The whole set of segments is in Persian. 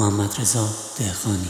محمدرضا دهقانی.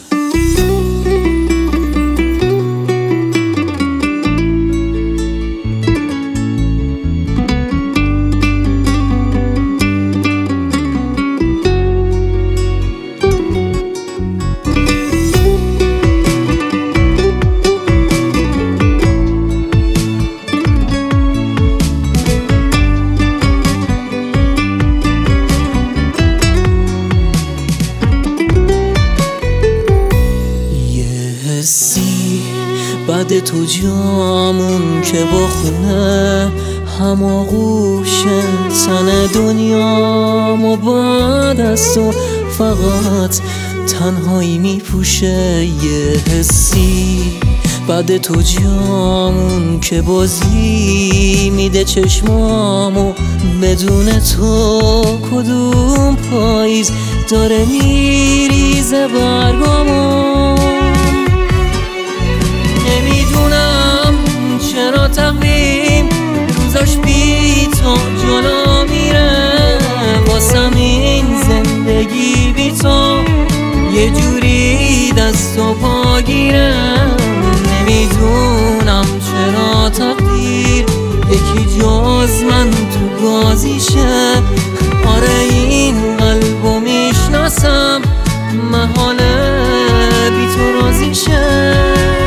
بعد تو جامون که با خونه هماغوشه تن دنیامو بعد از تو فقط تنهایی میپوشه. یه حسی بعد تو جامون که بازی میده چشمامو بدون تو کدوم پاییز داره میریزه برگامو. نمیدونم چرا تقویم روزاش بی تو جلو میره، واسم این زندگی بی تو یه جوری دست و پا گیره. نمیدونم چرا تقدیر یکی جز من تو بازیشه. آره این قلبو میشناسم محاله بی تو رازیشه.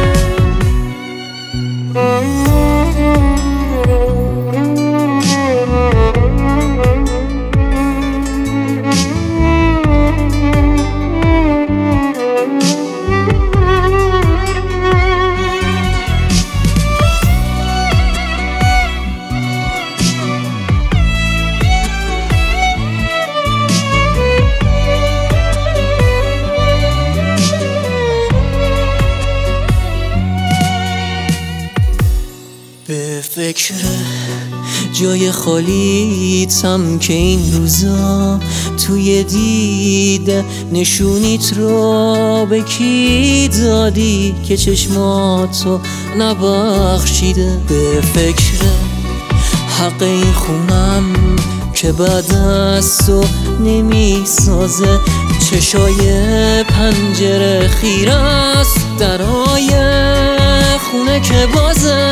به فکر جای خالیتم که این روزا توی دیده نشونیت رو به کی دادی که چشماتو نبخشیده. به فکر حق این خونم که بعد از تو نمیسازه، چشای پنجره خیره است درای خونه که بازه.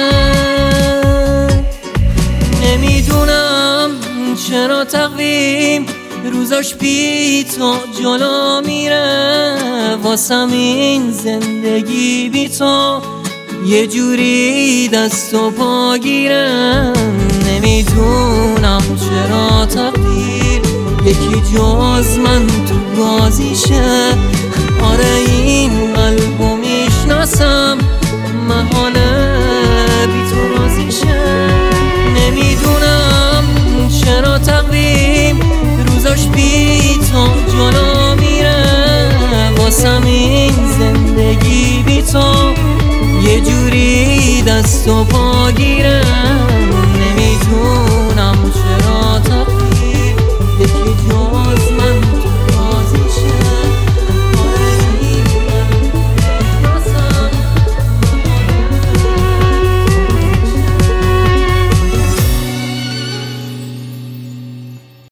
نمیدونم چرا تقویم روزاش بی تو جلو میره، واسم این زندگی بی تو یه جوری دست و پا گیره. نمیدونم چرا تقدیر یکی جز من تو بازیشه. آره این قلبو میشناسم محاله بی تو رازیشه. نمیدونم چرا تقویم روزاش بی تو جلو میره، واسم این زندگی بی تو یه جوری دست و پا گیره. نمیدونم چرا تقدیر یکی جز من